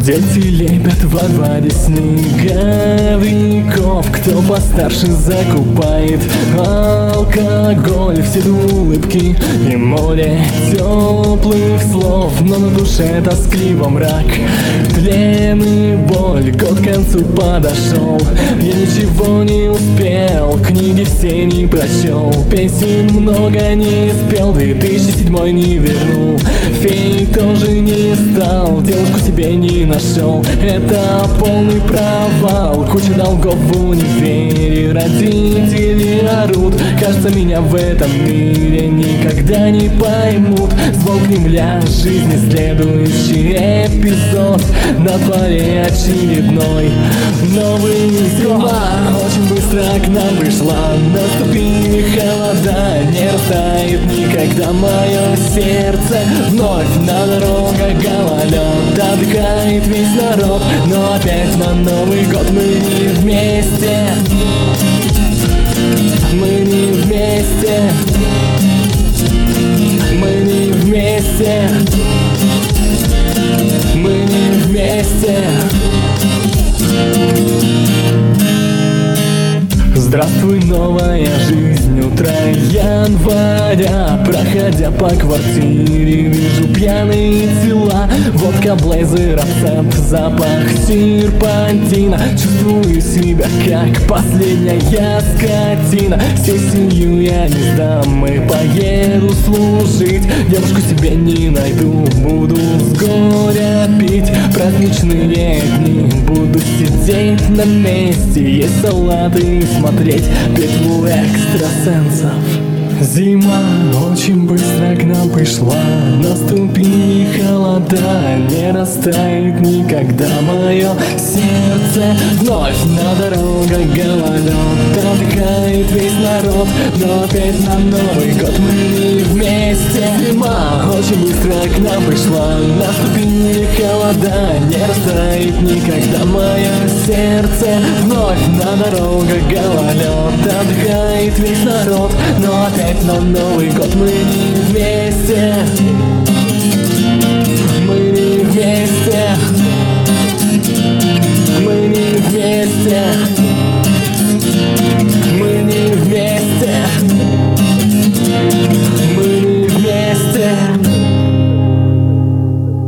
Дети лепят во дворе снеговиков. Кто постарше закупает алкоголь. Всюду улыбки и море теплых слов, но на душе тоскливо мрак, тлен и боль. Год к концу подошел, я ничего не успел, книги все не прочел, песен много не спел, 2007 не вернул, феей тоже не стал, девушку себе не нашел. Это полный провал, куча долгов в универе, родители орут, кажется, меня в этом мире никогда не поймут. Звук Кремля жизни, следующий эпизод, на дворе очередной новый зима. Очень быстро к нам пришла, наступили холода, не растает никогда мое сердце. Вновь на дорогах гололед, отдыхает весь народ, но опять на Новый год мы не вместе. Мы не вместе. Мы не вместе. Мы не вместе. Здравствуй, новая жизнь, утро января. Проходя по квартире, вижу пьяные тела, водка, блейзер, абсент, запах серпантина. Чувствую себя как последняя скотина. Сессию я не сдам и поеду служить. Девушку себе не найду, буду с горя пить. Праздничные дни буду сидеть на месте, есть салаты и смотреть битву экстрасенсов. Зима очень быстро к нам пришла, наступили холода, не растает никогда мое сердце. Вновь на дорогах гололед, отдыхает весь народ, но опять на Новый год мы не вместе. Зима очень быстро к нам пришла, наступили холода, не растает никогда мое сердце. Вновь на дорогах гололед, отдыхает весь народ, но опять на Новый год мы не вместе. Мы не вместе. Мы не вместе.